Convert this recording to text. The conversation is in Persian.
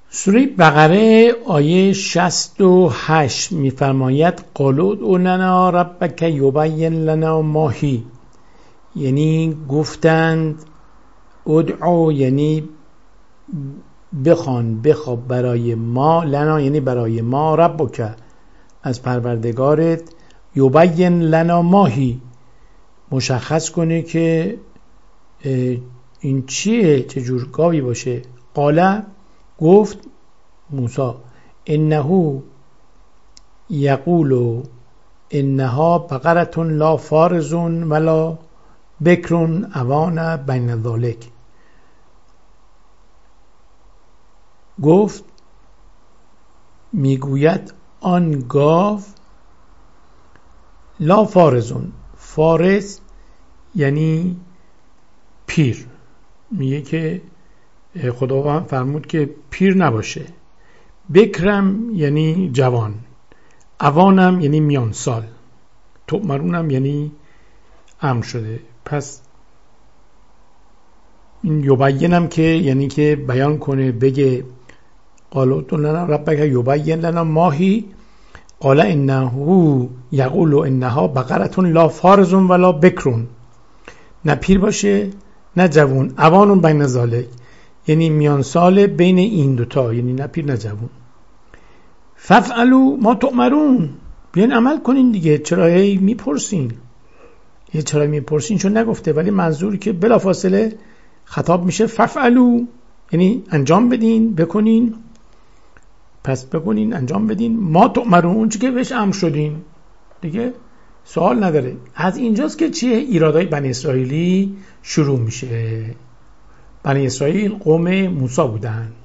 سوره بقره آیه 68 میفرماید قالوا ادع لنا ربک یبین لنا ما هی، یعنی گفتند ادعو یعنی بخواب برای ما، لنا یعنی برای ما، ربک از پروردگارت، یبین لنا ما هی مشخص کنه که این چیه، چه جور گاوی باشه. قال گفت موسی انه یقول انها بقرة لا فارض ولا بکر عوان بین ذلک. گفت میگوید آن گاو لا فارزون، فارز یعنی پیر، میگه که خداوند فرمود که پیر نباشه. بکرم یعنی جوان، عوانم یعنی میان سال، تؤمرونم یعنی امر شده. پس این یبینم که یعنی که بیان کنه، بگه قال ادع لنا ربک یبین لنا ما هی، قال انه یقول انها بقرة لا فارض ولا بکر، نه پیر باشه نه جوان، عوان بین ذلک یعنی میان سال بین این دوتا، یعنی نه پیر نه جوان. فافعلوا ما تؤمرون، بیاین عمل کنین دیگه، چرا هی میپرسین؟ چرا میپرسین؟ چون نگفته، ولی منظوری که بلافاصله خطاب میشه فافعلوا، یعنی انجام بدین، بکنین، پس بکنین انجام بدین، ما تؤمرون، اون چی که بهش امر شدین دیگه، سوال نداره. از اینجاست که چیه ایرادای بنی اسرائیلی شروع میشه. بنی اسرائیل قوم موسی بودن،